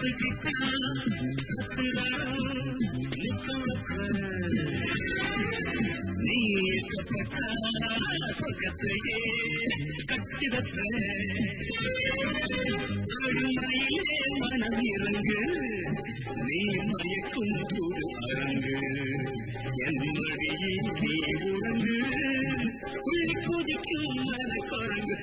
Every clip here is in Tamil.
நீ இஷ்டப்பட்ட சொர்க்கத்தையே கட்டிடத்த அழுமையிலே மனம் இறங்கு நீ மயக்கும் கூடு அரங்கு என் மடியில் நீ உறங்கு புள்ளி குதிக்கும் மன குரங்கு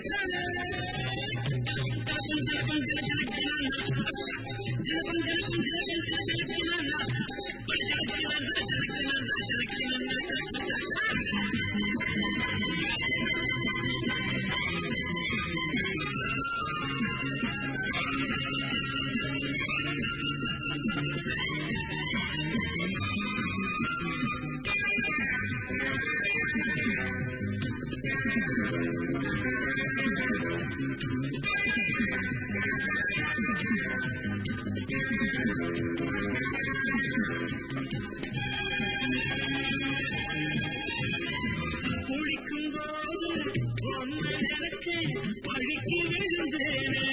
குளிக்கும் போது ஒன்றை நினைச்சு வழிக்கு விழுந்தேனே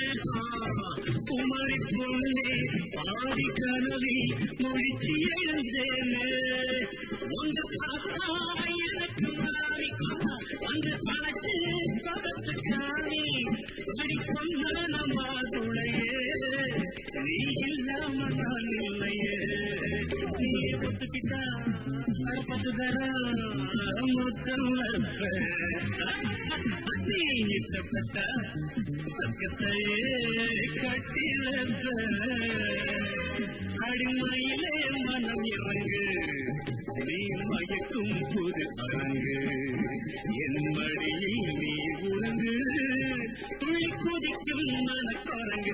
குமரி பொண்ணே பாதி கனவி மொழிச்சு எழுந்தேனே உங்க பார்த்தா எனக்கு மாறி அன்று பழச்சு பதத்து காணி அடிக்கொண்ட நம்ம துணையே நீ இல்லாம நான் இல்லையே நீ ஒத்துக்கிட்டா பத்து தரம் மொத்தம் நீ இஷ்டப்பட்ட சொர்க்கத்தையே கட்டிலத்த அடிமையிலே மனம் இறங்கு நீ மயக்கும் புது அரங்கு என் மடியில் நீ உறங்கு துளி குதிக்கும் மன குரங்கு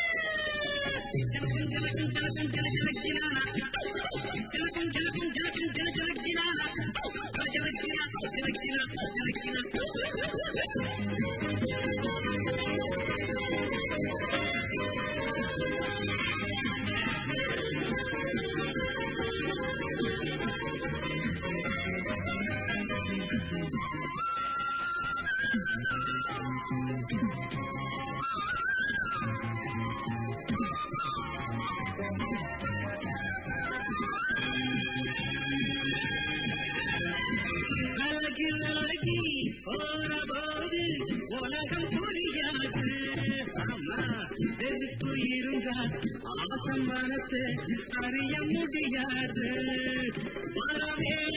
அழகி போனபோது உலகம் புரியாது ஆமா எதுக்கு இருந்தா ஆசம் மனசு அறிய முடியாது வரவே